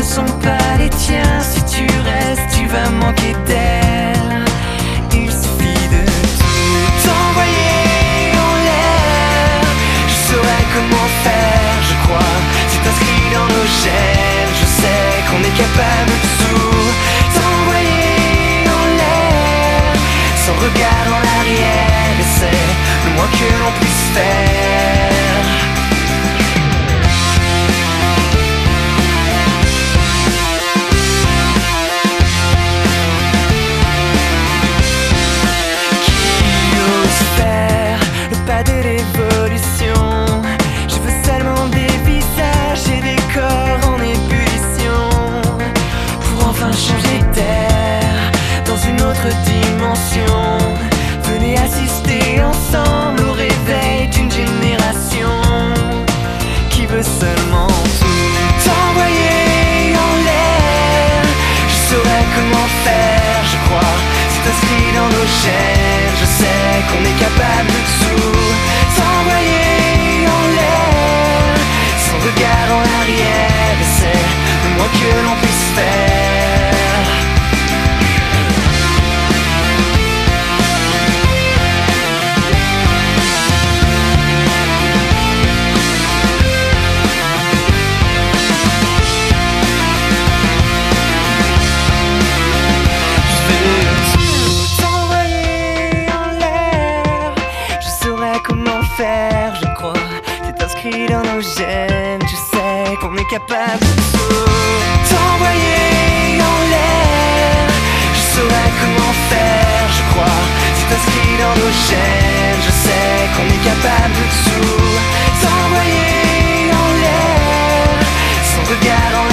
sont pas les tiens. Si tu restes, tu vas manquer d'elle. Il suffit de tout envoyer en l'air. Je saurais comment faire, je crois. C'est inscrit dans nos gènes. Je sais qu'on est capable de tout envoyer en l'air, sans regard en arrière. Et c'est le moins que l'on puisse faire. De l'évolution, je veux seulement des visages et des corps en ébullition, pour enfin changer d'air dans une autre dimension. Venez assister ensemble au réveil d'une génération qui veut seulement tout envoyer en l'air. Je saurais comment faire, je crois, c'est inscrit dans nos gènes. Je sais qu'on est capable de tout s'envoyer en l'air, sans regard en arrière. Et c'est le moins que l'on puisse faire. Je veux tout envoyer en l'air. Je saurais comment faire, je crois, c'est inscrit dans nos gènes. Je sais qu'on est capable de tout envoyer en l'air. Je saurais comment faire, je crois, c'est inscrit dans nos gènes. Je sais qu'on est capable de tout envoyer en l'air, sans regard en